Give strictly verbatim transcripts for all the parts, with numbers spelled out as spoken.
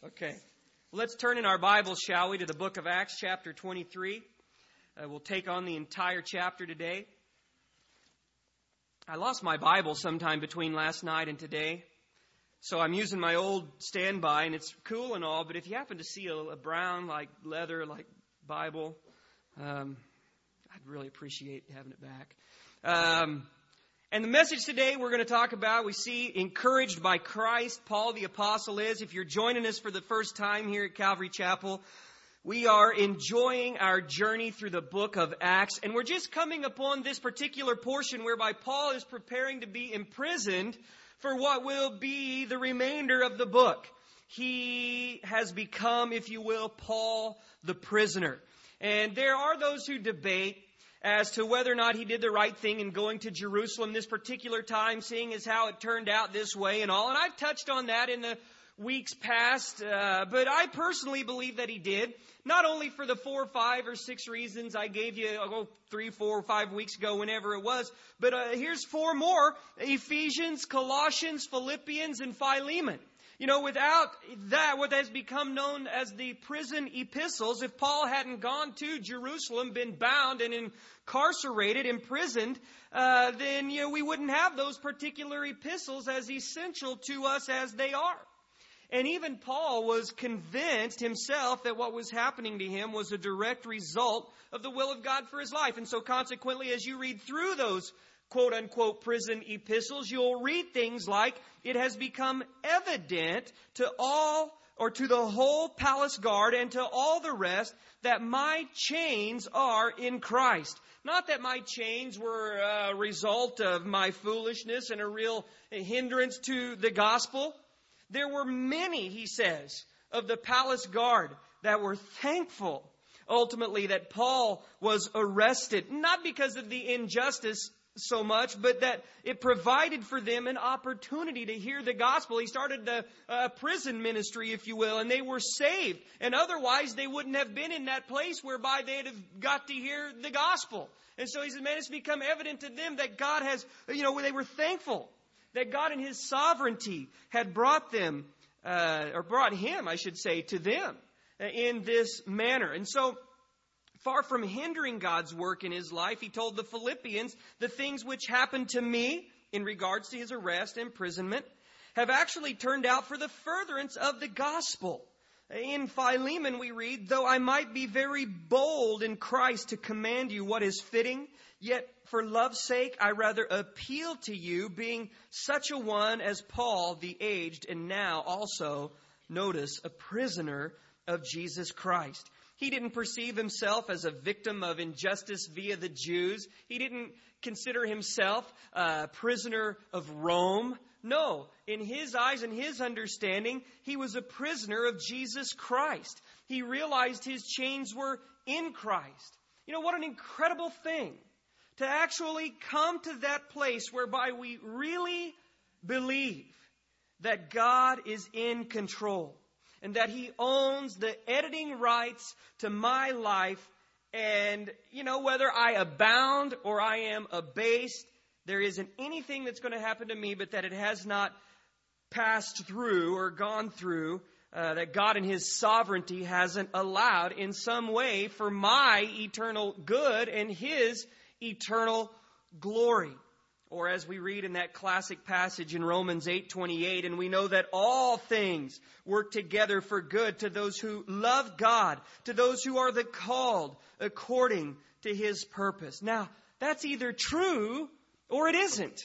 Okay. Let's turn in our Bibles, shall we, to the book of Acts, chapter twenty-three. Uh, we'll take on the entire chapter today. I lost my Bible sometime between last night and today, so I'm using my old standby, and it's cool and all, but if you happen to see a, a brown, like leather, like Bible, um, I'd really appreciate having it back. Um, and the message today we're going to talk about, we see, encouraged by Christ. Paul the Apostle is. If you're joining us for the first time here at Calvary Chapel, we are enjoying our journey through the book of Acts. And we're just coming upon this particular portion whereby Paul is preparing to be imprisoned for what will be the remainder of the book. He has become, if you will, Paul the prisoner. And there are those who debate as to whether or not he did the right thing in going to Jerusalem this particular time, seeing as how it turned out this way and all. And I've touched on that in the weeks past, uh, but I personally believe that he did. Not only for the four, five, or six reasons I gave you oh, three, four, or five weeks ago, whenever it was, but uh, here's four more: Ephesians, Colossians, Philippians, and Philemon. You know, without that, what has become known as the prison epistles, if Paul hadn't gone to Jerusalem, been bound and incarcerated, imprisoned, uh, then, you know, we wouldn't have those particular epistles as essential to us as they are. And even Paul was convinced himself that what was happening to him was a direct result of the will of God for his life. And so consequently, as you read through those quote-unquote prison epistles, you'll read things like, it has become evident to all, or to the whole palace guard and to all the rest, that my chains are in Christ. Not that my chains were a result of my foolishness and a real hindrance to the gospel. There were many, he says, of the palace guard that were thankful, ultimately, that Paul was arrested. Not because of the injustice so much, but that it provided for them an opportunity to hear the gospel. He started the uh, prison ministry, if you will, and they were saved. And otherwise, they wouldn't have been in that place whereby they'd have got to hear the gospel. And so he said, man, it's become evident to them that God has, you know, they were thankful that God in His sovereignty had brought them, uh, or brought Him, I should say, to them in this manner. And so, far from hindering God's work in his life, he told the Philippians, the things which happened to me in regards to his arrest and imprisonment have actually turned out for the furtherance of the gospel. In Philemon we read, though I might be very bold in Christ to command you what is fitting, yet for love's sake I rather appeal to you, being such a one as Paul the aged, and now also, notice, a prisoner of Jesus Christ. He didn't perceive himself as a victim of injustice via the Jews. He didn't consider himself a prisoner of Rome. No, in his eyes and his understanding, he was a prisoner of Jesus Christ. He realized his chains were in Christ. You know, what an incredible thing to actually come to that place whereby we really believe that God is in control. And that He owns the editing rights to my life. And, you know, whether I abound or I am abased, there isn't anything that's going to happen to me but that it has not passed through or gone through, uh, that God in His sovereignty hasn't allowed in some way for my eternal good and His eternal glory. Or as we read in that classic passage in Romans eight twenty-eight, and we know that all things work together for good to those who love God, to those who are the called according to His purpose. Now, that's either true or it isn't.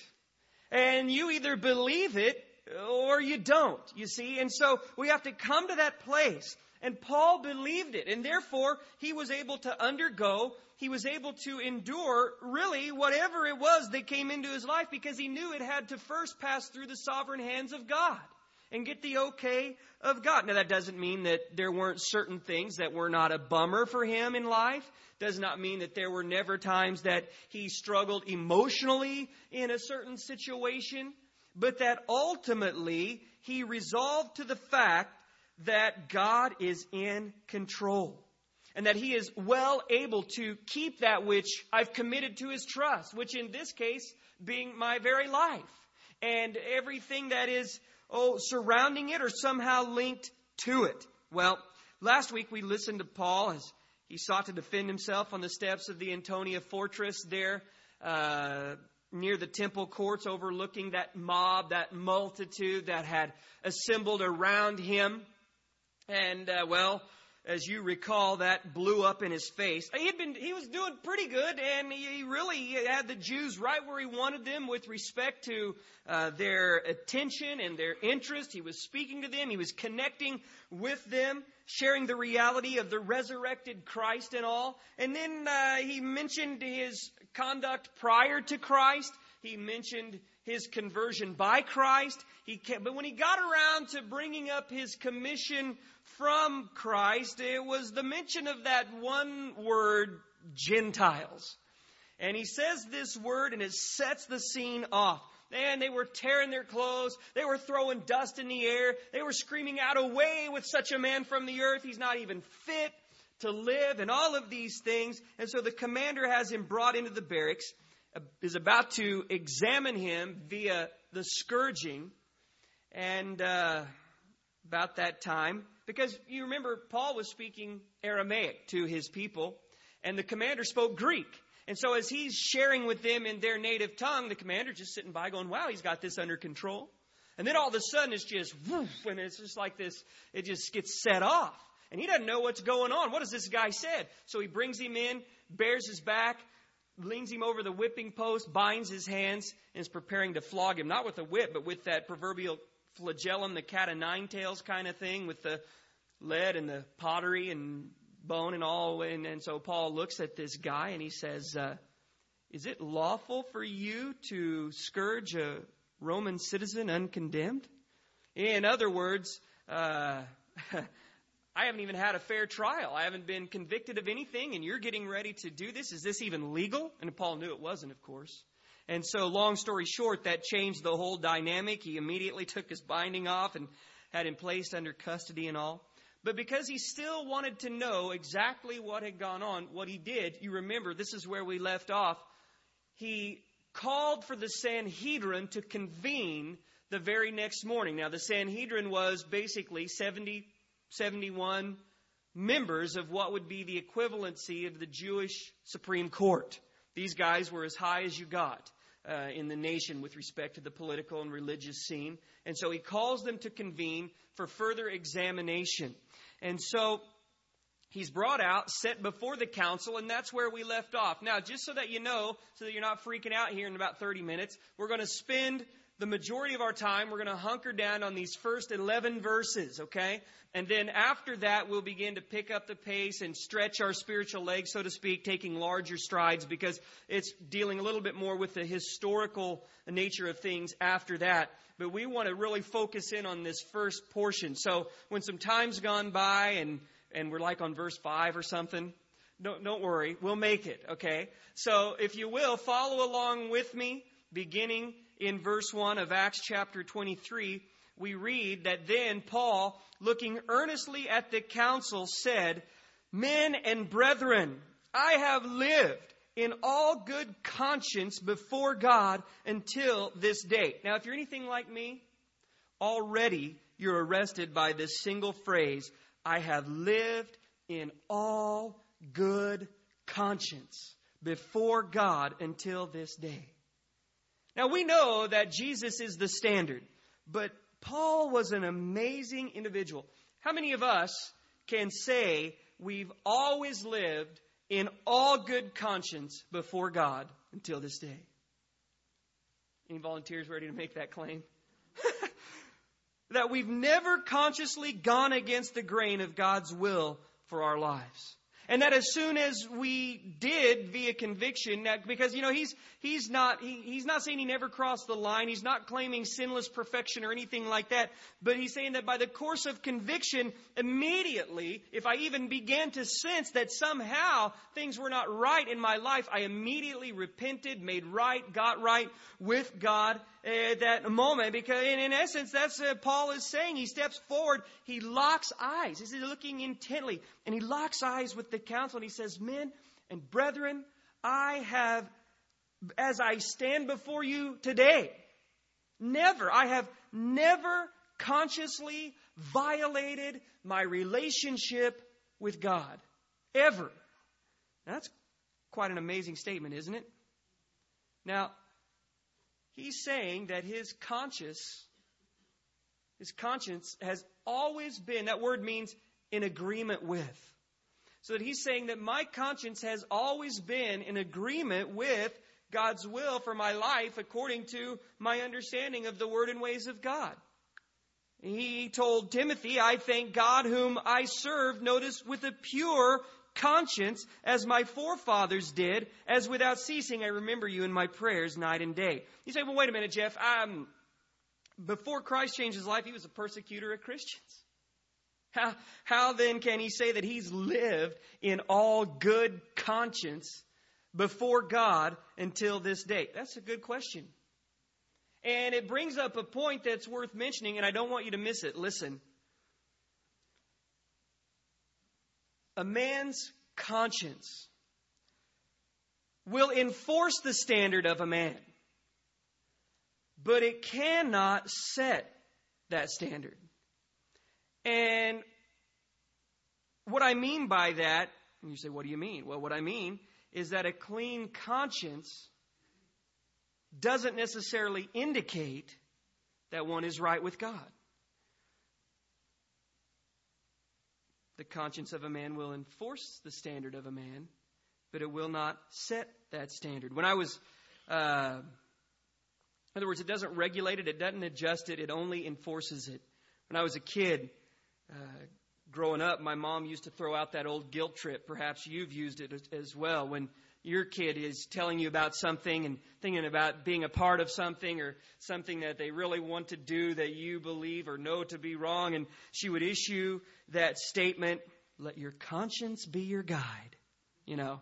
And you either believe it or you don't, you see. And so we have to come to that place. And Paul believed it. And therefore, he was able to undergo, he was able to endure really whatever it was that came into his life, because he knew it had to first pass through the sovereign hands of God and get the okay of God. Now, that doesn't mean that there weren't certain things that were not a bummer for him in life. Does not mean that there were never times that he struggled emotionally in a certain situation, but that ultimately he resolved to the fact that God is in control and that He is well able to keep that which I've committed to His trust, which in this case being my very life and everything that is oh surrounding it or somehow linked to it. Well, last week we listened to Paul as he sought to defend himself on the steps of the Antonia fortress there uh, near the temple courts, overlooking that mob, that multitude that had assembled around him. And, uh, well, as you recall, that blew up in his face. He had been, he was doing pretty good, and he really had the Jews right where he wanted them with respect to uh, their attention and their interest. He was speaking to them. He was connecting with them, sharing the reality of the resurrected Christ and all. And then uh, he mentioned his conduct prior to Christ. He mentioned his conversion by Christ. He kept, but when he got around to bringing up his commission from Christ, it was the mention of that one word, Gentiles. And he says this word, and it sets the scene off. And they were tearing their clothes. They were throwing dust in the air. They were screaming out, "Away with such a man from the earth. He's not even fit to live," and all of these things. And so the commander has him brought into the barracks, is about to examine him via the scourging. And uh, about that time, because you remember Paul was speaking Aramaic to his people, and the commander spoke Greek. And so as he's sharing with them in their native tongue, the commander just sitting by going, "Wow, he's got this under control." And then all of a sudden it's just woof, and it's just like this, it just gets set off. And he doesn't know what's going on. What has this guy said? So he brings him in, bears his back, leans him over the whipping post, binds his hands, and is preparing to flog him. Not with a whip, but with that proverbial flagellum, the cat o' nine tails kind of thing, with the lead and the pottery and bone and all. And, and so Paul looks at this guy and he says, uh, "Is it lawful for you to scourge a Roman citizen uncondemned?" In other words, uh, I haven't even had a fair trial. I haven't been convicted of anything, and you're getting ready to do this. Is this even legal? And Paul knew it wasn't, of course. And so, long story short, that changed the whole dynamic. He immediately took his binding off and had him placed under custody and all. But because he still wanted to know exactly what had gone on, what he did, you remember, this is where we left off. He called for the Sanhedrin to convene the very next morning. Now, the Sanhedrin was basically seventy, seventy-one members of what would be the equivalency of the Jewish Supreme Court. These guys were as high as you got uh, in the nation with respect to the political and religious scene. And so he calls them to convene for further examination. And so he's brought out, set before the council, and that's where we left off. Now, just so that you know, so that you're not freaking out here in about thirty minutes, we're going to spend the majority of our time, we're going to hunker down on these first eleven verses, okay? And then after that, we'll begin to pick up the pace and stretch our spiritual legs, so to speak, taking larger strides, because it's dealing a little bit more with the historical nature of things after that. But we want to really focus in on this first portion. So when some time's gone by and, and we're like on verse five or something, don't, don't worry, we'll make it, okay? So if you will, follow along with me, beginning in verse one of Acts chapter twenty-three. We read that then Paul, looking earnestly at the council, said, "Men and brethren, I have lived in all good conscience before God until this day." Now, if you're anything like me, already you're arrested by this single phrase, "I have lived in all good conscience before God until this day." Now, we know that Jesus is the standard, but Paul was an amazing individual. How many of us can say we've always lived in all good conscience before God until this day? Any volunteers ready to make that claim? That we've never consciously gone against the grain of God's will for our lives. And that as soon as we did via conviction, that because, you know, he's he's not he, he's not saying he never crossed the line. He's not claiming sinless perfection or anything like that. But he's saying that by the course of conviction, immediately, if I even began to sense that somehow things were not right in my life, I immediately repented, made right, got right with God at that moment. Because in, in essence, that's what Paul is saying. He steps forward. He locks eyes. He's looking intently. And he locks eyes with the council. And he says, "Men and brethren, I have, as I stand before you today, never, I have never consciously violated my relationship with God. Ever. Now, that's quite an amazing statement, isn't it? Now, he's saying that his conscience, his conscience has always been, that word means in agreement with. So that he's saying that my conscience has always been in agreement with God's will for my life according to my understanding of the word and ways of God. He told Timothy, I thank God whom I serve, notice, with a pure conscience, as my forefathers did, as without ceasing I remember you in my prayers night and day. You say, well, wait a minute, Jeff. Um, before Christ changed his life, he was a persecutor of Christians. How, how then can he say that he's lived in all good conscience before God until this day? That's a good question. And it brings up a point that's worth mentioning, and I don't want you to miss it. Listen. A man's conscience will enforce the standard of a man, but it cannot set that standard. And what I mean by that, and you say, what do you mean? Well, what I mean is that a clean conscience doesn't necessarily indicate that one is right with God. The conscience of a man will enforce the standard of a man, but it will not set that standard. When I was, uh, in other words, it doesn't regulate it, it doesn't adjust it, it only enforces it. When I was a kid, uh, growing up, my mom used to throw out that old guilt trip. Perhaps you've used it as well. When your kid is telling you about something and thinking about being a part of something or something that they really want to do that you believe or know to be wrong, and she would issue that statement, let your conscience be your guide, you know.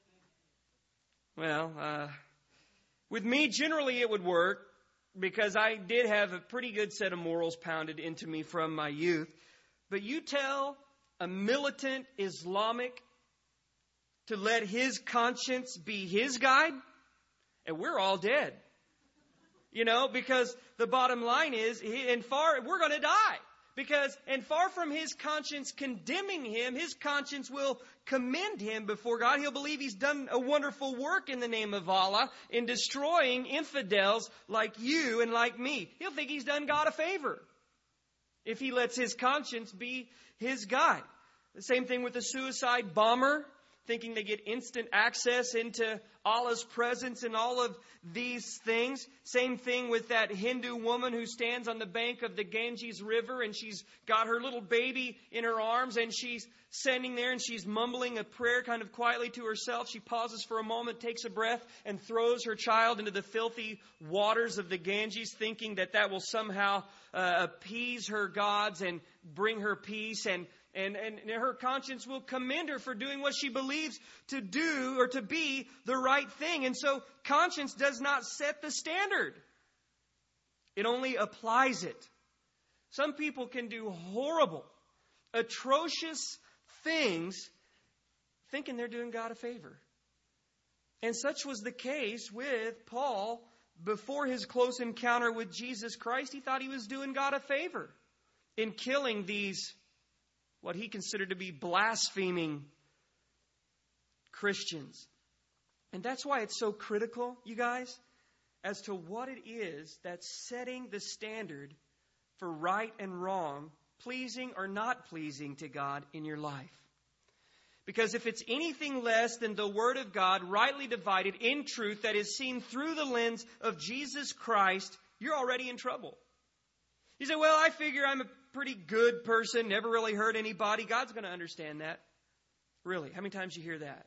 Well, uh, with me, generally it would work because I did have a pretty good set of morals pounded into me from my youth. But you tell a militant Islamic to let his conscience be his guide, and we're all dead. You know, because the bottom line is, and far, we're going to die. Because, and far from his conscience condemning him, his conscience will commend him before God. He'll believe he's done a wonderful work in the name of Allah in destroying infidels like you and like me. He'll think he's done God a favor if he lets his conscience be his guide. The same thing with the suicide bomber, thinking they get instant access into Allah's presence and all of these things. Same thing with that Hindu woman who stands on the bank of the Ganges River and she's got her little baby in her arms and she's standing there and she's mumbling a prayer kind of quietly to herself. She pauses for a moment, takes a breath, and throws her child into the filthy waters of the Ganges, thinking that that will somehow uh, appease her gods and bring her peace, and And, and, and her conscience will commend her for doing what she believes to do or to be the right thing. And so conscience does not set the standard. It only applies it. Some people can do horrible, atrocious things thinking they're doing God a favor. And such was the case with Paul before his close encounter with Jesus Christ. He thought he was doing God a favor in killing these what he considered to be blaspheming Christians. And that's why it's so critical, you guys, as to what it is that's setting the standard for right and wrong, pleasing or not pleasing to God in your life. Because if it's anything less than the Word of God, rightly divided in truth, that is seen through the lens of Jesus Christ, you're already in trouble. You say, well, I figure I'm a pretty good person, never really hurt anybody. God's going to understand that. Really? How many times you hear that?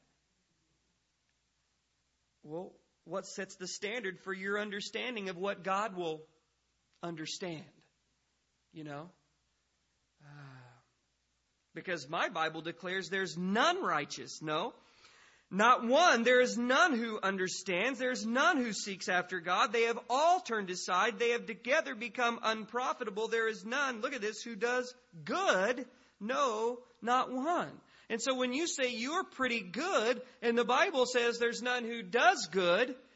Well, what sets the standard for your understanding of what God will understand? You know? Uh, because my Bible declares there's none righteous. No. Not one. There is none who understands. There is none who seeks after God. They have all turned aside. They have together become unprofitable. There is none, look at this, who does good. No, not one. And so when you say you're pretty good, and the Bible says there's none who does good,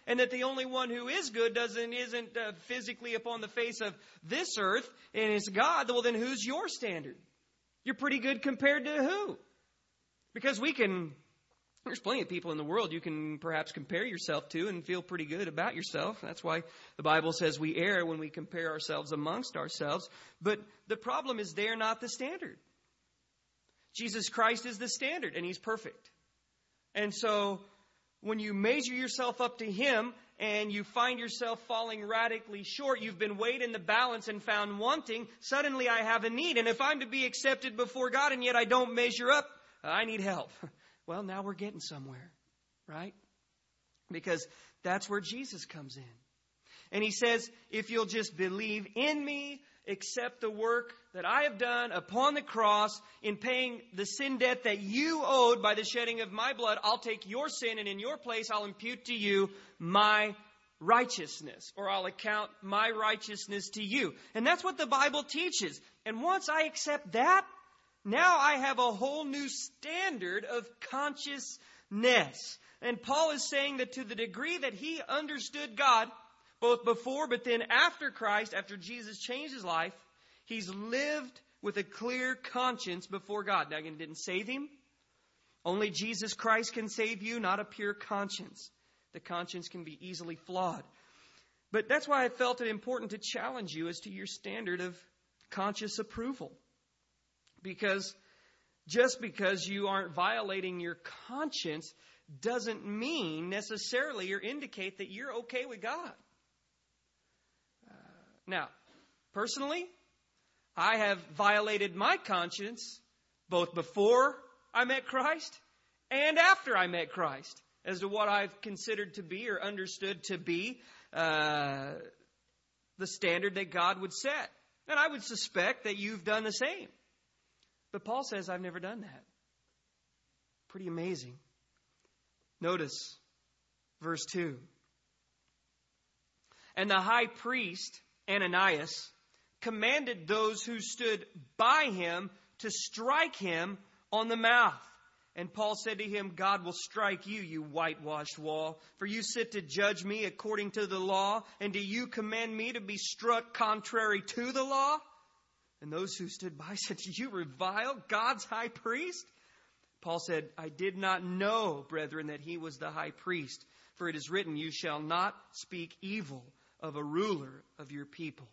and that the only one who is good doesn't isn't uh, physically upon the face of this earth, and it's God, well, then who's your standard? You're pretty good compared to who? Because we can, there's plenty of people in the world you can perhaps compare yourself to and feel pretty good about yourself. That's why the Bible says we err when we compare ourselves amongst ourselves. But the problem is they're not the standard. Jesus Christ is the standard, and He's perfect. And so when you measure yourself up to Him and you find yourself falling radically short, you've been weighed in the balance and found wanting, suddenly I have a need. And if I'm to be accepted before God and yet I don't measure up, I need help. Well, now we're getting somewhere, right? Because that's where Jesus comes in. And He says, if you'll just believe in me, accept the work that I have done upon the cross in paying the sin debt that you owed by the shedding of my blood, I'll take your sin and in your place I'll impute to you my righteousness, or I'll account my righteousness to you. And that's what the Bible teaches. And once I accept that, now I have a whole new standard of consciousness. And Paul is saying that to the degree that he understood God, both before but then after Christ, after Jesus changed his life, he's lived with a clear conscience before God. Now, again, it didn't save him. Only Jesus Christ can save you, not a pure conscience. The conscience can be easily flawed. But that's why I felt it important to challenge you as to your standard of conscious approval. Because just because you aren't violating your conscience doesn't mean necessarily or indicate that you're okay with God. Uh, now, personally, I have violated my conscience both before I met Christ and after I met Christ as to what I've considered to be or understood to be uh, the standard that God would set. And I would suspect that you've done the same. But Paul says, I've never done that. Pretty amazing. Notice verse two. And the high priest, Ananias, commanded those who stood by him to strike him on the mouth. And Paul said to him, God will strike you, you whitewashed wall. For you sit to judge me according to the law. And do you command me to be struck contrary to the law? And those who stood by said, do you revile God's high priest? Paul said, I did not know, brethren, that he was the high priest. For it is written, you shall not speak evil of a ruler of your people.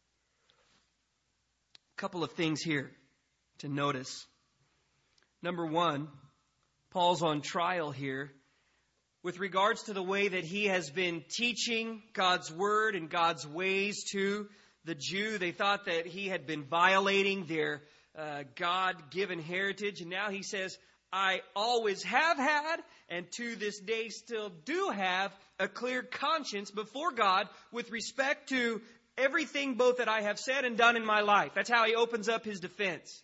A couple of things here to notice. Number one, Paul's on trial here with regards to the way that he has been teaching God's word and God's ways to the Jew. They thought that he had been violating their uh, God-given heritage. And now he says, I always have had and to this day still do have a clear conscience before God with respect to everything both that I have said and done in my life. That's how he opens up his defense.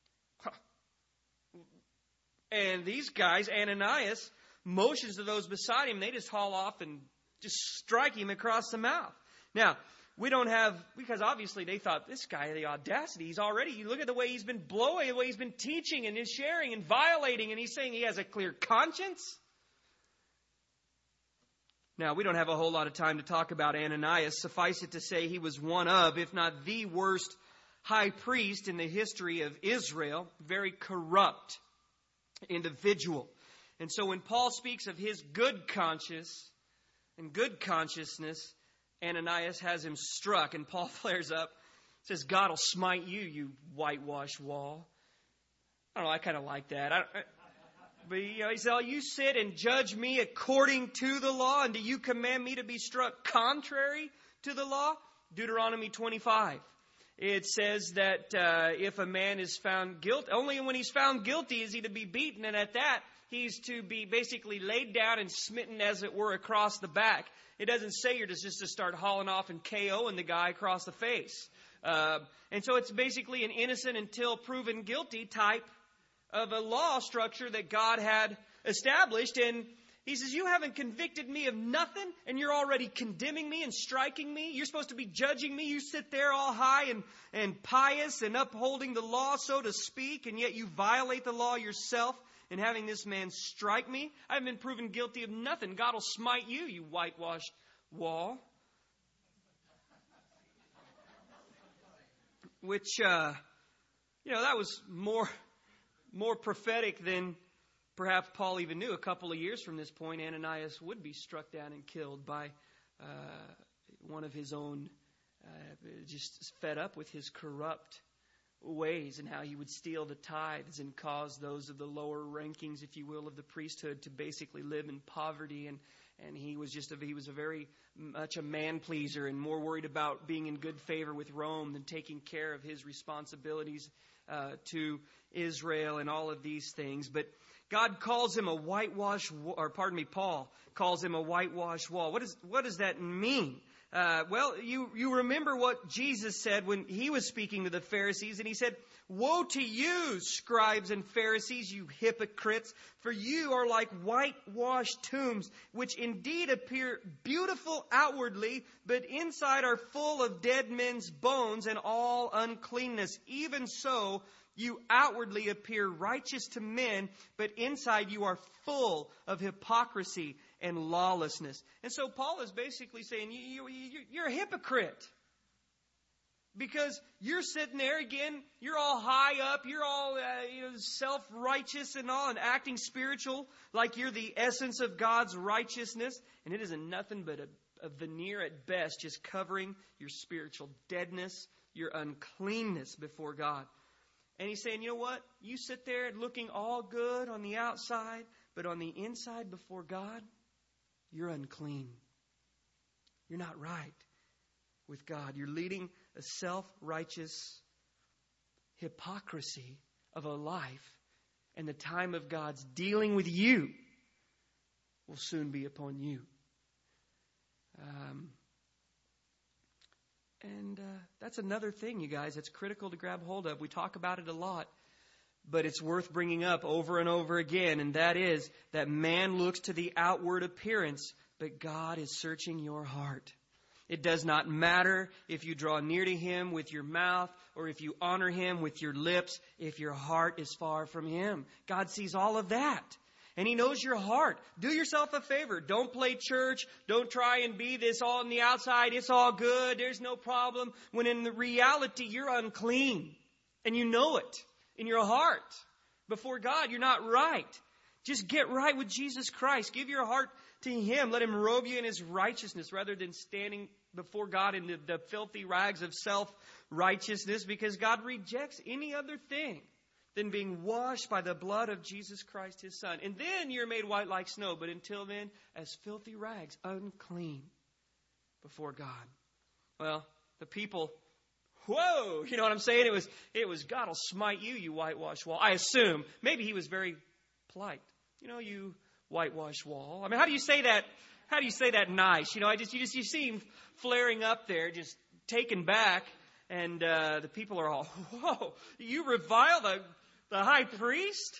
And these guys, Ananias, motions to those beside him. They just haul off and just strike him across the mouth. Now, we don't have, because obviously they thought, this guy, the audacity, he's already, you look at the way he's been blowing, the way he's been teaching and is sharing and violating, and he's saying he has a clear conscience. Now, we don't have a whole lot of time to talk about Ananias. Suffice it to say he was one of, if not the worst high priest in the history of Israel. Very corrupt individual. And so when Paul speaks of his good conscience and good consciousness, Ananias has him struck, and Paul flares up, says, God will smite you, you whitewashed wall. I don't know, I kind of like that. I, I, but you know, he said, oh, you sit and judge me according to the law, and do you command me to be struck contrary to the law? Deuteronomy twenty-five. It says that uh, if a man is found guilty, only when he's found guilty is he to be beaten, and at that, he's to be basically laid down and smitten, as it were, across the back. It doesn't say you're just to start hauling off and KOing the guy across the face. Uh, and so it's basically an innocent until proven guilty type of a law structure that God had established. And He says, you haven't convicted me of nothing, and you're already condemning me and striking me. You're supposed to be judging me. You sit there all high and, and pious and upholding the law, so to speak, and yet you violate the law yourself in having this man strike me. I haven't been proven guilty of nothing. God will smite you, you whitewashed wall. Which, uh, you know, that was more, more prophetic than perhaps Paul even knew. A couple of years from this point, Ananias would be struck down and killed by uh, one of his own, uh, just fed up with his corrupt ways and how he would steal the tithes and cause those of the lower rankings, if you will, of the priesthood to basically live in poverty. And, and he was just a, he was a very much a man pleaser and more worried about being in good favor with Rome than taking care of his responsibilities uh, to Israel and all of these things. But God calls him a whitewash, or pardon me, Paul calls him a whitewash wall. What does what does that mean? Uh, well, you you remember what Jesus said when he was speaking to the Pharisees, and he said, "Woe to you, scribes and Pharisees, you hypocrites! For you are like whitewashed tombs, which indeed appear beautiful outwardly, but inside are full of dead men's bones and all uncleanness. Even so, you outwardly appear righteous to men, but inside you are full of hypocrisy and lawlessness." And so Paul is basically saying, you, you, you're a hypocrite. Because you're sitting there again, you're all high up, you're all uh, you know, self-righteous and all, and acting spiritual, like you're the essence of God's righteousness. And it isn't nothing but a, a veneer at best, just covering your spiritual deadness, your uncleanness before God. And he's saying, you know what? You sit there looking all good on the outside, but on the inside before God, you're unclean. You're not right with God. You're leading a self-righteous hypocrisy of a life, and the time of God's dealing with you will soon be upon you. Um, and uh, that's another thing, you guys, that's critical to grab hold of. We talk about it a lot, but it's worth bringing up over and over again, and that is that man looks to the outward appearance, but God is searching your heart. It does not matter if you draw near to Him with your mouth or if you honor Him with your lips, if your heart is far from Him. God sees all of that. And He knows your heart. Do yourself a favor. Don't play church. Don't try and be this all on the outside. It's all good. There's no problem. When in the reality, you're unclean. And you know it in your heart. Before God, you're not right. Just get right with Jesus Christ. Give your heart to Him. Let Him robe you in His righteousness rather than standing before God in the, the filthy rags of self-righteousness, because God rejects any other thing than being washed by the blood of Jesus Christ, His Son. And then you're made white like snow, but until then, as filthy rags, unclean before God. Well, the people, whoa, you know what I'm saying? It was, it was God will smite you, you whitewash wall. I assume. Maybe He was very polite. You know, you whitewash wall. I mean, how do you say that? How do you say that nice? You know, I just, you just, you see him flaring up there, just taken back. And uh, the people are all, whoa, you revile the, the high priest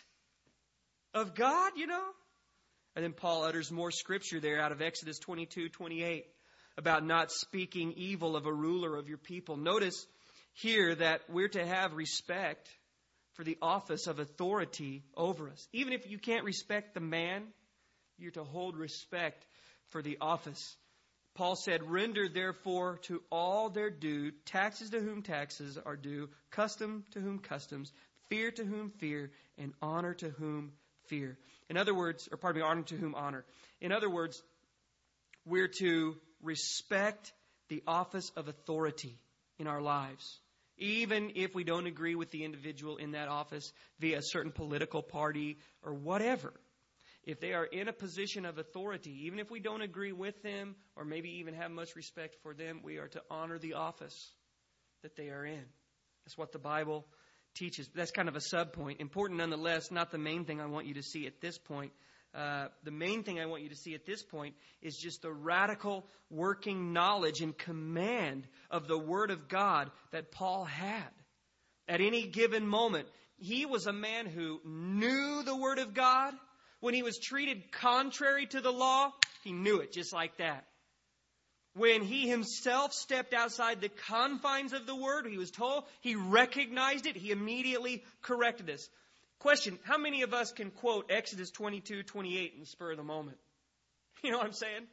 of God, you know? And then Paul utters more scripture there out of Exodus twenty-two twenty-eight about not speaking evil of a ruler of your people. Notice here that we're to have respect for the office of authority over us. Even if you can't respect the man, you're to hold respect for the office. Paul said, "Render therefore to all their due, taxes to whom taxes are due, custom to whom customs, fear to whom fear, and honor to whom fear." In other words, or pardon me, honor to whom honor. In other words, we're to respect the office of authority in our lives, even if we don't agree with the individual in that office via a certain political party or whatever. If they are in a position of authority, even if we don't agree with them or maybe even have much respect for them, we are to honor the office that they are in. That's what the Bible teaches. That's kind of a sub-point. Important nonetheless, not the main thing I want you to see at this point. Uh, the main thing I want you to see at this point is just the radical working knowledge and command of the Word of God that Paul had. At any given moment, he was a man who knew the Word of God, when he was treated contrary to the law, he knew it just like that. When he himself stepped outside the confines of the word, he was told, he recognized it, he immediately corrected us. Question, how many of us can quote Exodus twenty-two, twenty-eight in the spur of the moment? You know what I'm saying?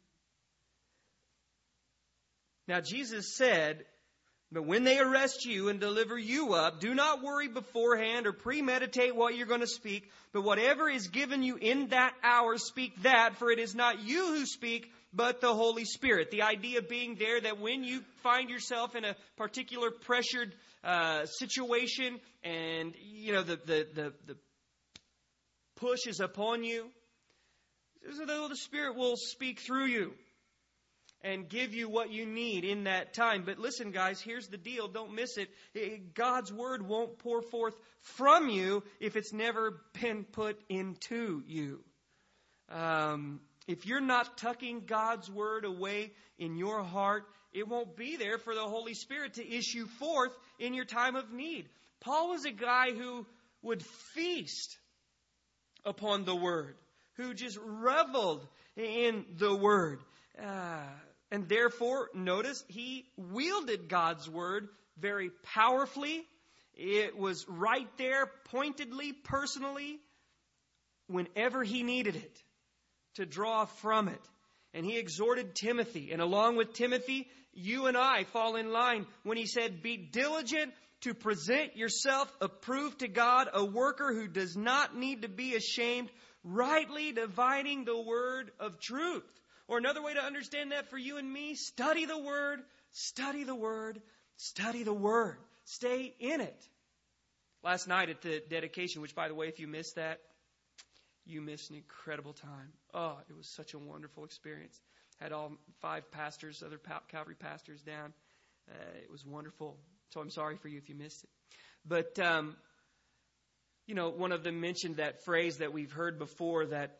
Now Jesus said, but when they arrest you and deliver you up, do not worry beforehand or premeditate what you're going to speak, but whatever is given you in that hour, speak that, for it is not you who speak, but the Holy Spirit. The idea being there that when you find yourself in a particular pressured uh, situation and, you know, the, the, the, the push is upon you, the Holy Spirit will speak through you and give you what you need in that time. But listen, guys, here's the deal. Don't miss it. God's word won't pour forth from you if it's never been put into you. Um, if you're not tucking God's word away in your heart, it won't be there for the Holy Spirit to issue forth in your time of need. Paul was a guy who would feast upon the word, who just reveled in the word. Uh, and therefore, notice, he wielded God's word very powerfully. It was right there, pointedly, personally, whenever he needed it, to draw from it. And he exhorted Timothy. And along with Timothy, you and I fall in line when he said, be diligent to present yourself approved to God, a worker who does not need to be ashamed, rightly dividing the word of truth. Or another way to understand that for you and me, study the word, study the word, study the word. Stay in it. Last night at the dedication, which by the way, if you missed that, you missed an incredible time. Oh, it was such a wonderful experience. Had all five pastors, other Calvary pastors down. Uh, it was wonderful. So I'm sorry for you if you missed it. But, um, you know, one of them mentioned that phrase that we've heard before, that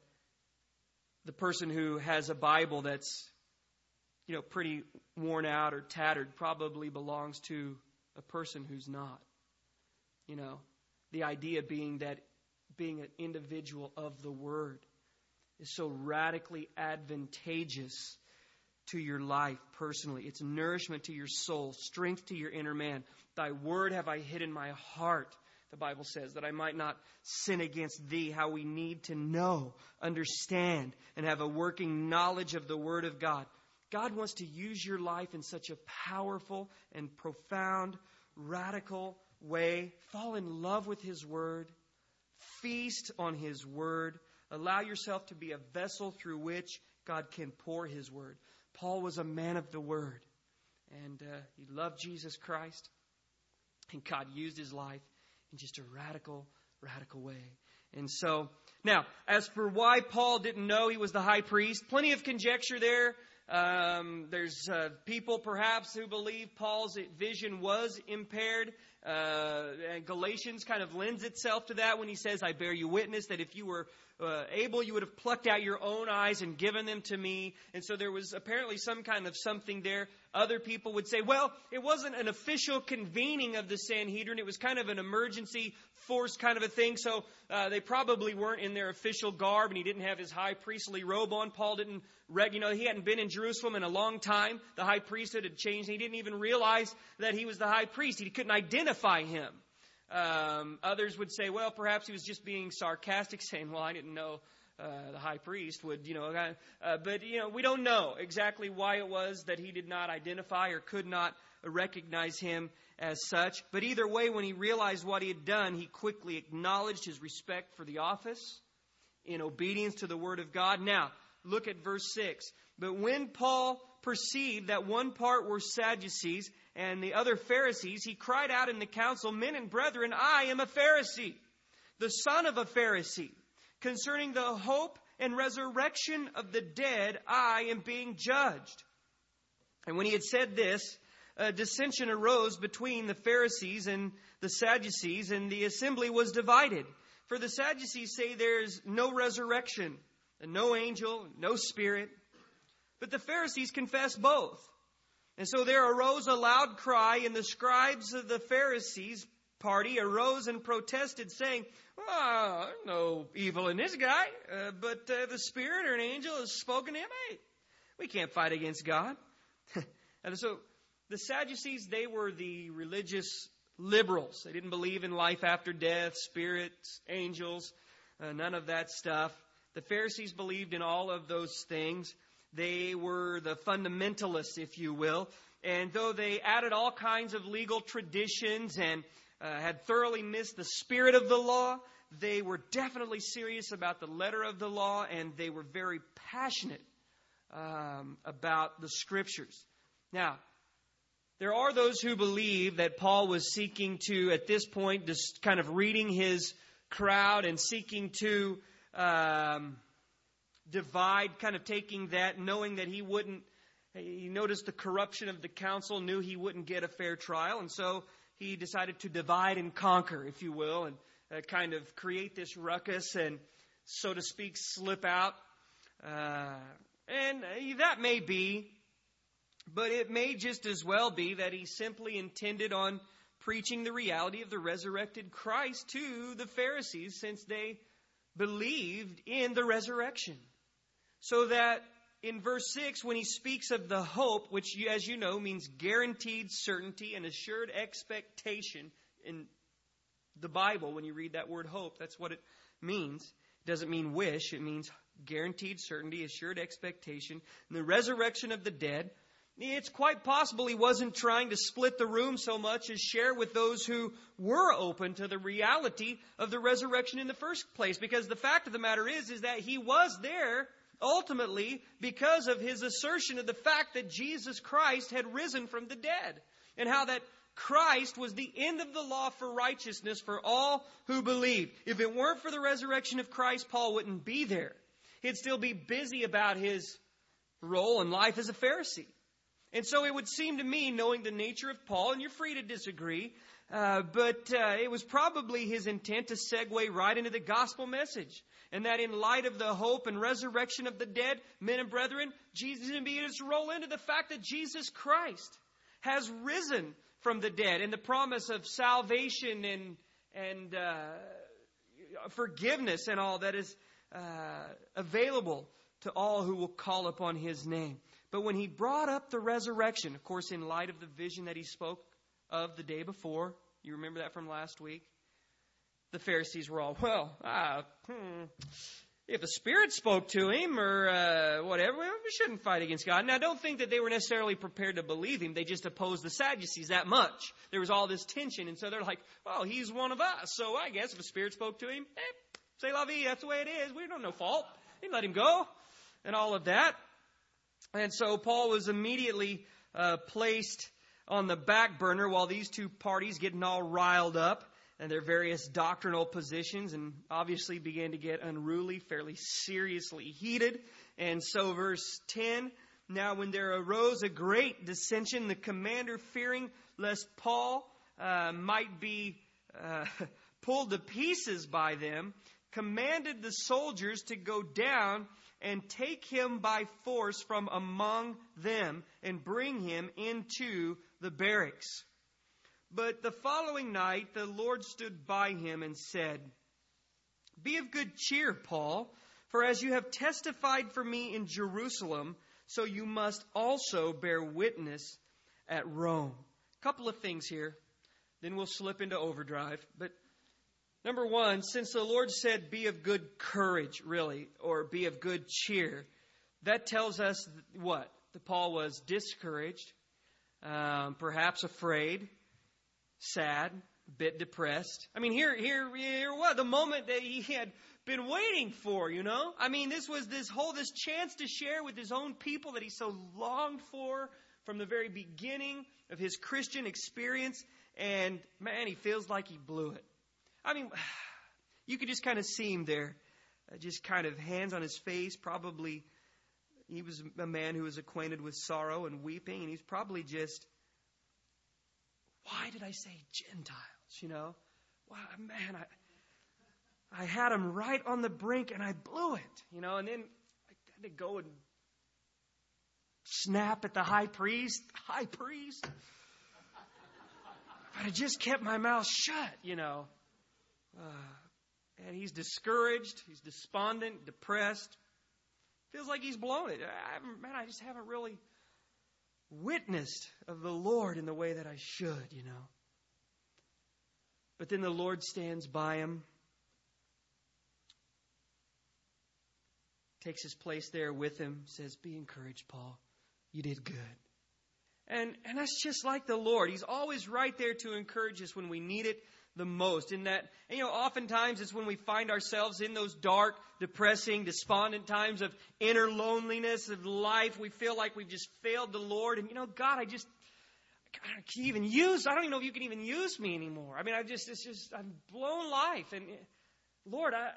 the person who has a Bible that's, you know, pretty worn out or tattered probably belongs to a person who's not. You know, the idea being that being an individual of the Word is so radically advantageous to your life personally. It's nourishment to your soul, strength to your inner man. Thy word have I hid in my heart, the Bible says, that I might not sin against thee. How we need to know, understand, and have a working knowledge of the Word of God. God wants to use your life in such a powerful and profound, radical way. Fall in love with His Word. Feast on His Word. Allow yourself to be a vessel through which God can pour His Word. Paul was a man of the Word. And uh, he loved Jesus Christ. And God used his life in just a radical, radical way. And so, now, as for why Paul didn't know he was the high priest, plenty of conjecture there. Um, there's uh, people perhaps who believe Paul's vision was impaired. Uh, and Galatians kind of lends itself to that when he says, I bear you witness that if you were uh, able, you would have plucked out your own eyes and given them to me. And so there was apparently some kind of something there. Other people would say, well, it wasn't an official convening of the Sanhedrin. It was kind of an emergency force kind of a thing. So uh, they probably weren't in their official garb, and he didn't have his high priestly robe on. Paul didn't, reg- you know, he hadn't been in Jerusalem in a long time. The high priesthood had changed. And he didn't even realize that he was the high priest. He couldn't identify him. Um, others would say, well, perhaps he was just being sarcastic, saying, well, I didn't know uh, the high priest would, you know, uh, but, you know, we don't know exactly why it was that he did not identify or could not recognize him as such. But either way, when he realized what he had done, he quickly acknowledged his respect for the office in obedience to the Word of God. Now, look at verse six. But when Paul perceived that one part were Sadducees and the other Pharisees, he cried out in the council, men and brethren, I am a Pharisee, the son of a Pharisee. Concerning the hope and resurrection of the dead, I am being judged. And when he had said this, a dissension arose between the Pharisees and the Sadducees, and the assembly was divided. For the Sadducees say there's no resurrection, and no angel, no spirit. But the Pharisees confess both. And so there arose a loud cry, and the scribes of the Pharisees party arose and protested, saying, "Well, there's no evil in this guy, uh, but uh, the Spirit or an angel has spoken to him. Hey, we can't fight against God." And so the Sadducees, they were the religious liberals. They didn't believe in life after death, spirits, angels, uh, none of that stuff. The Pharisees believed in all of those things. They were the fundamentalists, if you will. And though they added all kinds of legal traditions and uh, had thoroughly missed the spirit of the law, they were definitely serious about the letter of the law, and they were very passionate um, about the Scriptures. Now, there are those who believe that Paul was seeking to, at this point, just kind of reading his crowd and seeking to um, divide, kind of taking that, knowing that he wouldn't, he noticed the corruption of the council, knew he wouldn't get a fair trial, and so he decided to divide and conquer, if you will, and uh, kind of create this ruckus and, so to speak, slip out. Uh, and uh, that may be, but it may just as well be that he simply intended on preaching the reality of the resurrected Christ to the Pharisees, since they believed in the resurrection. So that in verse six, when he speaks of the hope, which, as you know, means guaranteed certainty and assured expectation in the Bible, when you read that word hope, that's what it means. It doesn't mean wish. It means guaranteed certainty, assured expectation, and the resurrection of the dead. It's quite possible he wasn't trying to split the room so much as share with those who were open to the reality of the resurrection in the first place. Because the fact of the matter is, is that he was there ultimately because of his assertion of the fact that Jesus Christ had risen from the dead. And how that Christ was the end of the law for righteousness for all who believed. If it weren't for the resurrection of Christ, Paul wouldn't be there. He'd still be busy about his role in life as a Pharisee. And so it would seem to me, knowing the nature of Paul, and you're free to disagree, uh, but uh, it was probably his intent to segue right into the gospel message. And that in light of the hope and resurrection of the dead, men and brethren, Jesus began to roll into the fact that Jesus Christ has risen from the dead, and the promise of salvation and and uh, forgiveness and all that is uh, available to all who will call upon his name. But when he brought up the resurrection, of course, in light of the vision that he spoke of the day before, you remember that from last week, the Pharisees were all, well, uh, hmm, if the Spirit spoke to him or uh, whatever, we shouldn't fight against God. Now, don't think that they were necessarily prepared to believe him. They just opposed the Sadducees that much. There was all this tension, and so they're like, well, he's one of us, so I guess if the Spirit spoke to him, eh, c'est la vie, that's the way it is. We don't know fault. They let him go and all of that. And so Paul was immediately uh, placed on the back burner while these two parties getting all riled up and their various doctrinal positions, and obviously began to get unruly, fairly seriously heated. And so verse ten, now when there arose a great dissension, the commander, fearing lest Paul uh, might be uh, pulled to pieces by them, commanded the soldiers to go down and take him by force from among them and bring him into the barracks. But the following night the Lord stood by him and said, "Be of good cheer, Paul, for as you have testified for me in Jerusalem, so you must also bear witness at Rome." A couple of things here, then we'll slip into overdrive. But number one, since the Lord said, be of good courage, really, or be of good cheer, that tells us what? That Paul was discouraged, um, perhaps afraid, sad, a bit depressed. I mean, here, here, here, what? The moment that he had been waiting for, you know? I mean, this was this whole, this chance to share with his own people that he so longed for from the very beginning of his Christian experience. And, man, he feels like he blew it. I mean, you could just kind of see him there, uh, just kind of hands on his face. Probably he was a man who was acquainted with sorrow and weeping, and he's probably just, why did I say Gentiles, you know? Wow, man, I I had him right on the brink, and I blew it, you know? And then I had to go and snap at the high priest. High priest? I'd have just kept my mouth shut, you know. Uh, and he's discouraged. He's despondent, depressed. Feels like he's blown it. I haven't, man, I just haven't really witnessed of the Lord in the way that I should, you know. But then the Lord stands by him, takes his place there with him, says, be encouraged, Paul. You did good. And and that's just like the Lord. He's always right there to encourage us when we need it the most. In that, and, you know, oftentimes it's when we find ourselves in those dark, depressing, despondent times of inner loneliness of life. We feel like we've just failed the Lord. And, you know, God, I just, I can't even use, I don't even know if you can even use me anymore. I mean, I just, it's just, I've blown life. And Lord, I,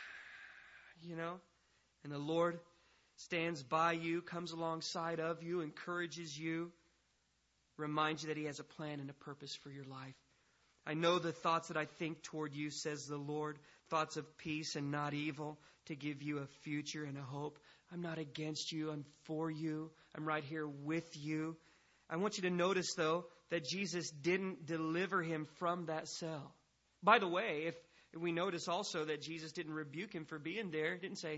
you know, and the Lord stands by you, comes alongside of you, encourages you, reminds you that He has a plan and a purpose for your life. I know the thoughts that I think toward you, says the Lord, thoughts of peace and not evil, to give you a future and a hope. I'm not against you. I'm for you. I'm right here with you. I want you to notice, though, that Jesus didn't deliver him from that cell. By the way, if we notice also that Jesus didn't rebuke him for being there, didn't say,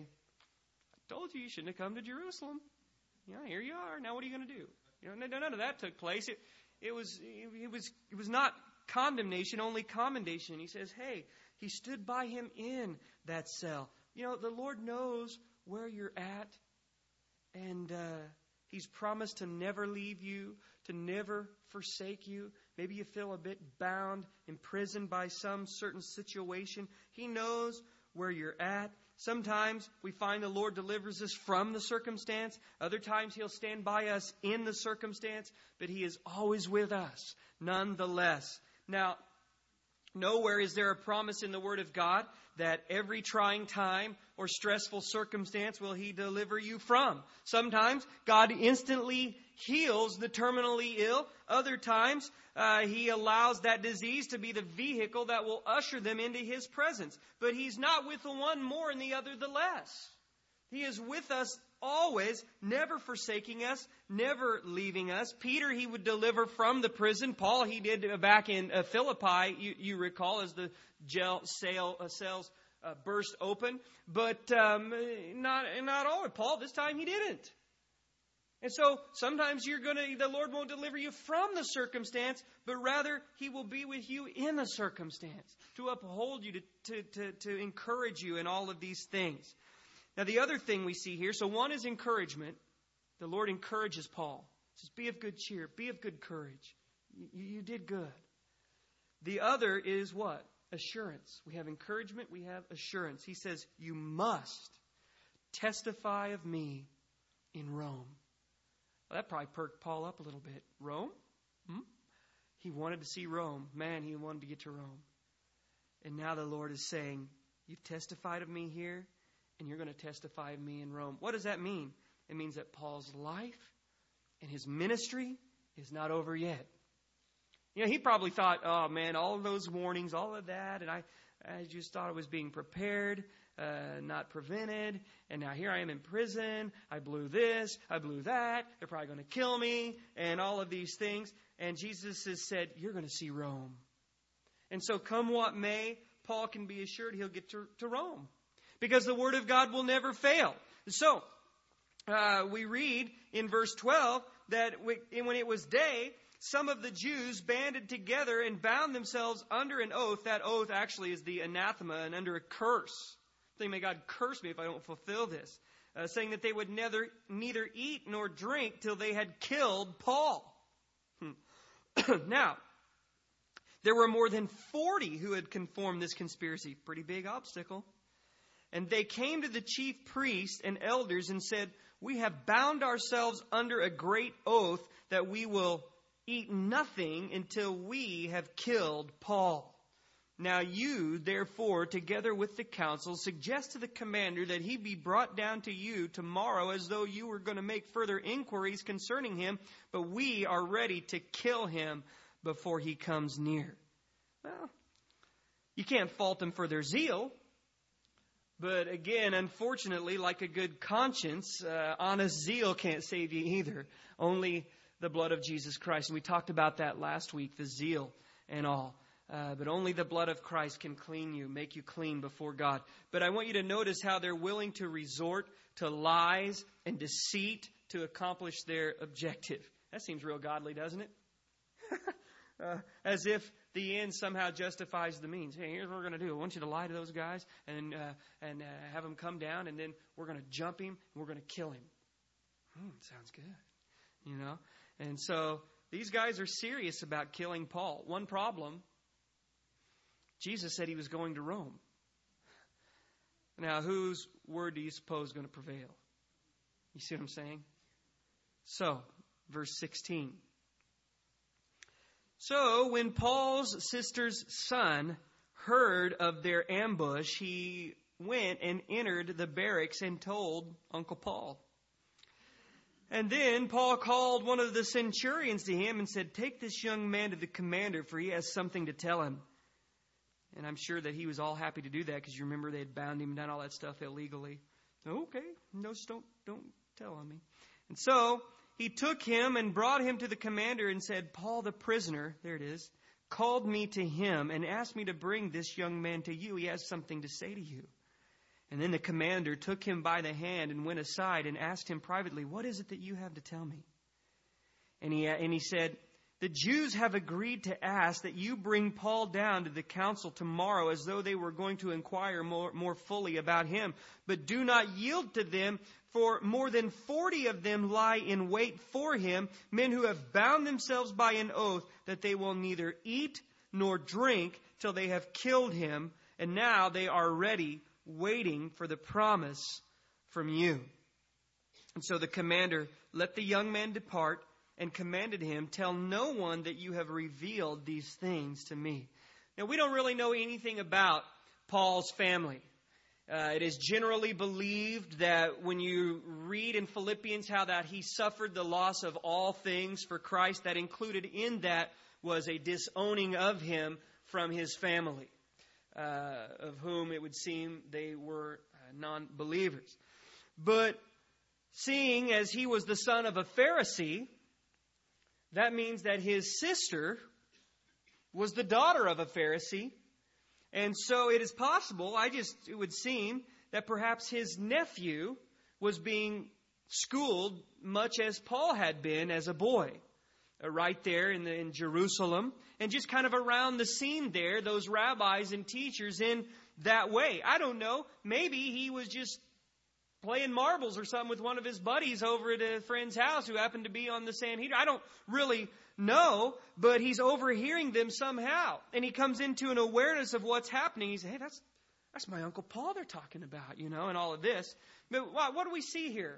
I told you you shouldn't have come to Jerusalem. You know, here you are. Now what are you going to do? You know, none of that took place. It, it was, it was, it was not condemnation, only commendation. He says, hey, he stood by him in that cell. You know, the Lord knows where you're at, and uh, He's promised to never leave you, to never forsake you. Maybe you feel a bit bound, imprisoned by some certain situation. He knows where you're at. Sometimes we find the Lord delivers us from the circumstance. Other times He'll stand by us in the circumstance. But He is always with us, nonetheless. Now, nowhere is there a promise in the Word of God that every trying time or stressful circumstance will He deliver you from. Sometimes God instantly heals the terminally ill. Other times uh, He allows that disease to be the vehicle that will usher them into His presence. But He's not with the one more and the other the less. He is with us always, never forsaking us, never leaving us. Peter, He would deliver from the prison. Paul, He did back in uh, Philippi, you, you recall, as the jail sail, uh, cells uh, burst open. But um, not not all. Paul, this time He didn't. And so sometimes you're going to, the Lord won't deliver you from the circumstance, but rather He will be with you in the circumstance to uphold you, to, to, to, to encourage you in all of these things. Now, the other thing we see here, so one is encouragement. The Lord encourages Paul. He says, be of good cheer, be of good courage. You, you did good. The other is what? Assurance. We have encouragement, we have assurance. He says, you must testify of me in Rome. Well, that probably perked Paul up a little bit. Rome? Hmm? He wanted to see Rome. Man, he wanted to get to Rome. And now the Lord is saying, you've testified of me here, and you're going to testify of me in Rome. What does that mean? It means that Paul's life and his ministry is not over yet. You know, he probably thought, oh man, all of those warnings, all of that, and I, I just thought it was being prepared, uh, not prevented, and now here I am in prison, I blew this, I blew that, they're probably going to kill me, and all of these things. And Jesus has said, you're going to see Rome. And so come what may, Paul can be assured he'll get to, to Rome. Because the Word of God will never fail. So, uh, we read in verse twelve that we, when it was day, some of the Jews banded together and bound themselves under an oath. That oath actually is the anathema and under a curse. Saying, may God curse me if I don't fulfill this. Uh, saying that they would neither, neither eat nor drink till they had killed Paul. Now, there were more than forty who had conformed this conspiracy. Pretty big obstacle. And they came to the chief priests and elders and said, we have bound ourselves under a great oath that we will eat nothing until we have killed Paul. Now you, therefore, together with the council, suggest to the commander that he be brought down to you tomorrow as though you were going to make further inquiries concerning him, but we are ready to kill him before he comes near. Well, you can't fault them for their zeal. But again, unfortunately, like a good conscience, uh, honest zeal can't save you either. Only the blood of Jesus Christ. And we talked about that last week, the zeal and all. Uh, but only the blood of Christ can clean you, make you clean before God. But I want you to notice how they're willing to resort to lies and deceit to accomplish their objective. That seems real godly, doesn't it? uh, as if the end somehow justifies the means. Hey, here's what we're going to do. I want you to lie to those guys and uh, and uh, have them come down, and then we're going to jump him and we're going to kill him. Hmm, sounds good. You know? And so these guys are serious about killing Paul. One problem, Jesus said he was going to Rome. Now, whose word do you suppose is going to prevail? You see what I'm saying? So, verse sixteen. So, when Paul's sister's son heard of their ambush, he went and entered the barracks and told Uncle Paul. And then Paul called one of the centurions to him and said, "Take this young man to the commander, for he has something to tell him." And I'm sure that he was all happy to do that, because you remember they had bound him and done all that stuff illegally. Okay, no, don't, don't tell on me. And so he took him and brought him to the commander and said, "Paul the prisoner," there it is, "called me to him and asked me to bring this young man to you. He has something to say to you." And then the commander took him by the hand and went aside and asked him privately, "What is it that you have to tell me?" And he, and he said, "The Jews have agreed to ask that you bring Paul down to the council tomorrow, as though they were going to inquire more, more fully about him. But do not yield to them, for more than forty of them lie in wait for him, men who have bound themselves by an oath that they will neither eat nor drink till they have killed him. And now they are ready, waiting for the promise from you." And so the commander let the young man depart and commanded him, "Tell no one that you have revealed these things to me." Now, we don't really know anything about Paul's family. Uh, it is generally believed that when you read in Philippians how that he suffered the loss of all things for Christ, that included in that was a disowning of him from his family, uh, of whom it would seem they were uh, non-believers. But seeing as he was the son of a Pharisee, that means that his sister was the daughter of a Pharisee. And so it is possible, I just, it would seem, that perhaps his nephew was being schooled much as Paul had been as a boy. Uh, right there in, the, in Jerusalem. And just kind of around the scene there, those rabbis and teachers in that way. I don't know. Maybe he was just playing marbles or something with one of his buddies over at a friend's house who happened to be on the Sanhedrin. I don't really know, but he's overhearing them somehow. And he comes into an awareness of what's happening. He says, "Hey, that's that's my Uncle Paul they're talking about, you know, and all of this." But what, what do we see here?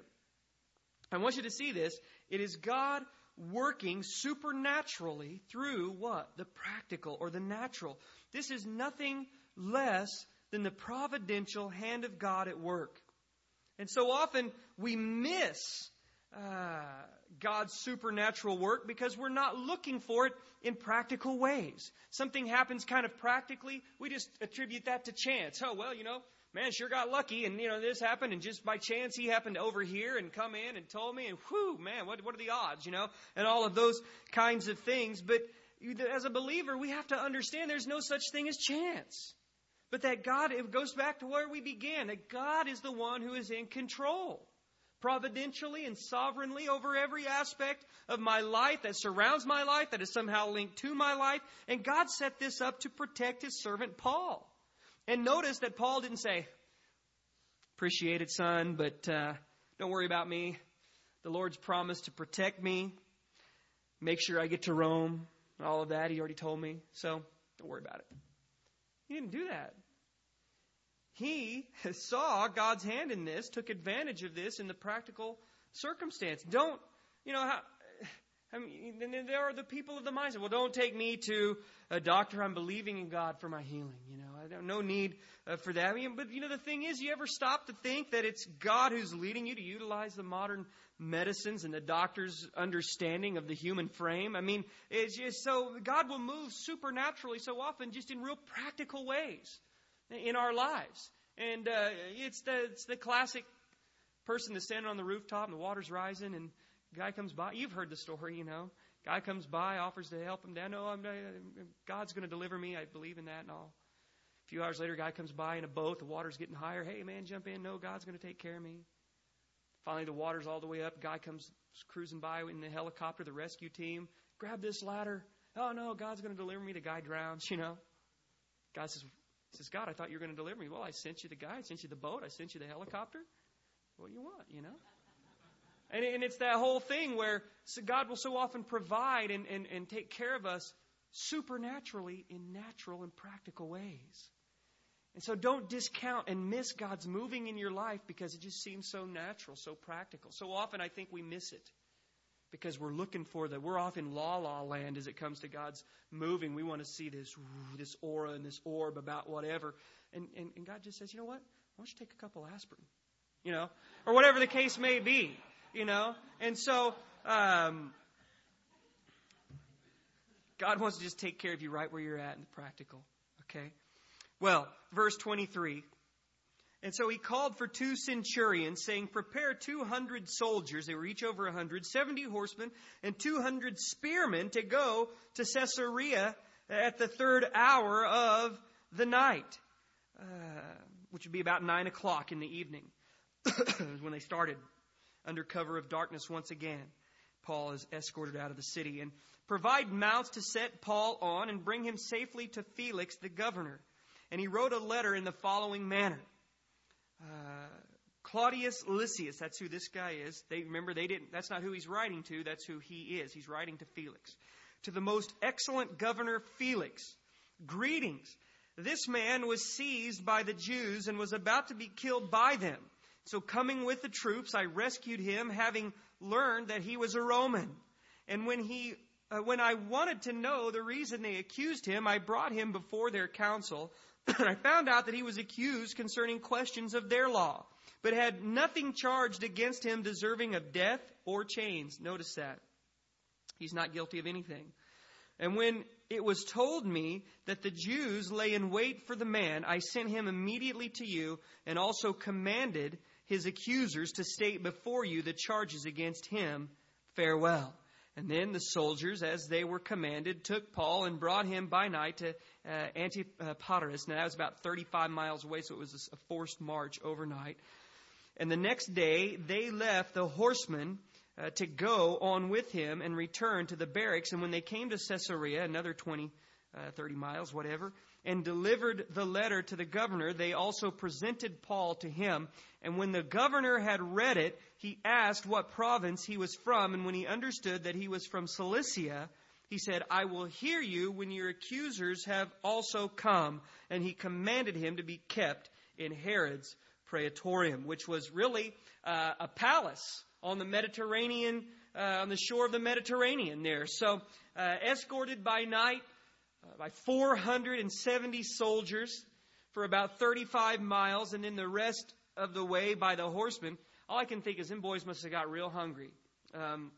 I want you to see this. It is God working supernaturally through what? The practical or the natural. This is nothing less than the providential hand of God at work. And so often we miss uh, God's supernatural work because we're not looking for it in practical ways. Something happens kind of practically, we just attribute that to chance. Oh, well, you know, man sure got lucky, and, you know, this happened, and just by chance he happened to overhear and come in and told me, and whew, man, what, what are the odds, you know, and all of those kinds of things. But as a believer, we have to understand there's no such thing as chance. But that God, it goes back to where we began, that God is the one who is in control, providentially and sovereignly over every aspect of my life that surrounds my life, that is somehow linked to my life. And God set this up to protect his servant Paul. And notice that Paul didn't say, "Appreciate it, son, but uh, don't worry about me. The Lord's promised to protect me, make sure I get to Rome," all of that. He already told me, so don't worry about it. He didn't do that. He saw God's hand in this, took advantage of this in the practical circumstance. Don't, you know, how, I mean, there are the people of the mindset, well, don't take me to a doctor. I'm believing in God for my healing. You know, I don't, no need uh, for that. I mean, but, you know, the thing is, you ever stop to think that it's God who's leading you to utilize the modern medicines and the doctor's understanding of the human frame? I mean, it's just so God will move supernaturally so often just in real practical ways in our lives. And uh, it's the it's the classic person that's standing on the rooftop and the water's rising and the guy comes by. You've heard the story, you know. Guy comes by, offers to help him down. No, I'm, God's going to deliver me. I believe in that and all. A few hours later, a guy comes by in a boat. The water's getting higher. Hey, man, jump in. No, God's going to take care of me. Finally, the water's all the way up. Guy comes cruising by in the helicopter, the rescue team. Grab this ladder. Oh, no, God's going to deliver me. The guy drowns, you know. God says, says, God, I thought you were going to deliver me. Well, I sent you the guy. I sent you the boat. I sent you the helicopter. What do you want, you know? And, and it's that whole thing where so God will so often provide and, and, and take care of us supernaturally in natural and practical ways. And so don't discount and miss God's moving in your life because it just seems so natural, so practical. So often I think we miss it because we're looking for the, we're off in la-la land as it comes to God's moving. We want to see this, this aura and this orb about whatever. And, and, and God just says, you know what? Why don't you take a couple aspirin? You know, or whatever the case may be, you know. And so um, God wants to just take care of you right where you're at in the practical, okay? Well, verse twenty-three. And so he called for two centurions, saying, prepare two hundred soldiers, they were each over a hundred, seventy horsemen, and two hundred spearmen to go to Caesarea at the third hour of the night, uh, which would be about nine o'clock in the evening. When they started under cover of darkness once again. Paul is escorted out of the city. And provide mounts to set Paul on and bring him safely to Felix the governor. And he wrote a letter in the following manner. Uh, Claudius Lysias, that's who this guy is. They remember they didn't. That's not who he's writing to. That's who he is. He's writing to Felix. To the most excellent governor Felix, greetings. This man was seized by the Jews and was about to be killed by them. So coming with the troops, I rescued him, having learned that he was a Roman. And when he, uh, when I wanted to know the reason they accused him, I brought him before their council. And I found out that he was accused concerning questions of their law, but had nothing charged against him deserving of death or chains. Notice that. He's not guilty of anything. And when it was told me that the Jews lay in wait for the man, I sent him immediately to you and also commanded his accusers to state before you the charges against him. Farewell. And then the soldiers, as they were commanded, took Paul and brought him by night to uh, Antipatris. Now that was about thirty-five miles away, so it was a forced march overnight. And the next day they left the horsemen uh, to go on with him and return to the barracks. And when they came to Caesarea, another twenty, uh, thirty miles, whatever, and delivered the letter to the governor, they also presented Paul to him. And when the governor had read it, he asked what province he was from. And when he understood that he was from Cilicia, he said, I will hear you when your accusers have also come. And he commanded him to be kept in Herod's praetorium, which was really uh, a palace on the Mediterranean, uh, on the shore of the Mediterranean there. So uh, escorted by night, Uh, by four hundred seventy soldiers for about thirty-five miles, and then the rest of the way by the horsemen. All I can think is them boys must have got real hungry. Um,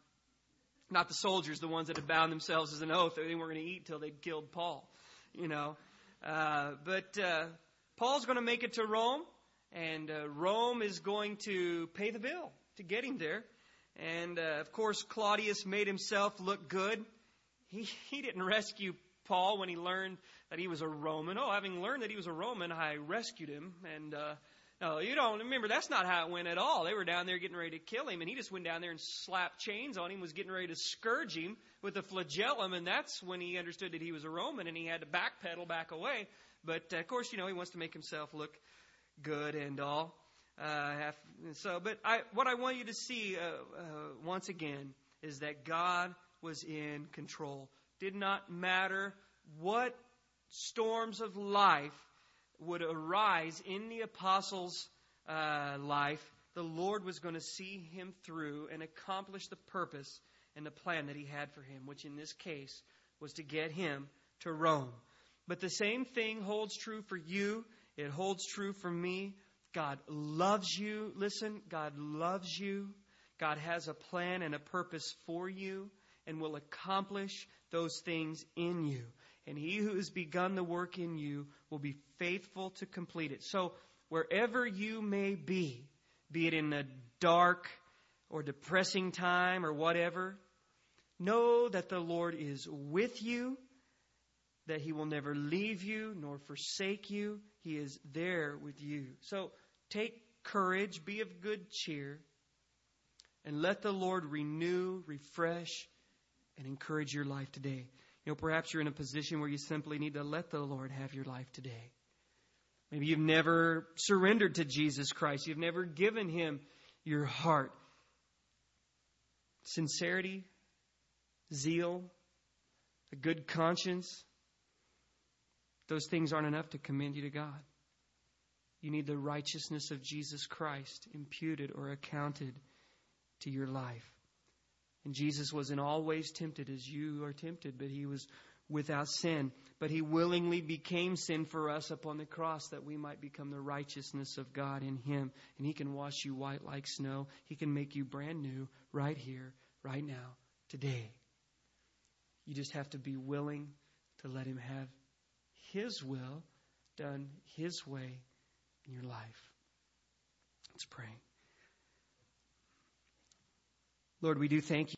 not the soldiers, the ones that had bound themselves as an oath that they weren't going to eat till they'd killed Paul, you know. Uh, but uh, Paul's going to make it to Rome, and uh, Rome is going to pay the bill to get him there. And, uh, of course, Claudius made himself look good. He, he didn't rescue Paul when he learned that he was a Roman. Oh, having learned that he was a Roman, I rescued him. And uh, no, you don't remember, that's not how it went at all. They were down there getting ready to kill him, and he just went down there and slapped chains on him, was getting ready to scourge him with a flagellum, and that's when he understood that he was a Roman, and he had to backpedal back away. But, uh, of course, you know, he wants to make himself look good and all. Uh, have, so, but I, what I want you to see uh, uh, once again is that God was in control. Did not matter what storms of life would arise in the apostles' uh, life. The Lord was going to see him through and accomplish the purpose and the plan that he had for him, which in this case was to get him to Rome. But the same thing holds true for you. It holds true for me. God loves you. Listen, God loves you. God has a plan and a purpose for you and will accomplish those things in you. And he who has begun the work in you will be faithful to complete it. So wherever you may be, be it in a dark or depressing time or whatever, Know that the Lord is with you, that He will never leave you nor forsake you. He is there with you. So take courage, be of good cheer, and let the Lord renew, refresh, and encourage your life today. You know, perhaps you're in a position where you simply need to let the Lord have your life today. Maybe you've never surrendered to Jesus Christ. You've never given Him your heart. Sincerity, zeal, a good conscience, those things aren't enough to commend you to God. You need the righteousness of Jesus Christ imputed or accounted to your life. And Jesus was in all ways tempted as you are tempted, but He was without sin. But He willingly became sin for us upon the cross that we might become the righteousness of God in Him. And He can wash you white like snow. He can make you brand new right here, right now, today. You just have to be willing to let Him have His will done His way in your life. Let's pray. Lord, we do thank you.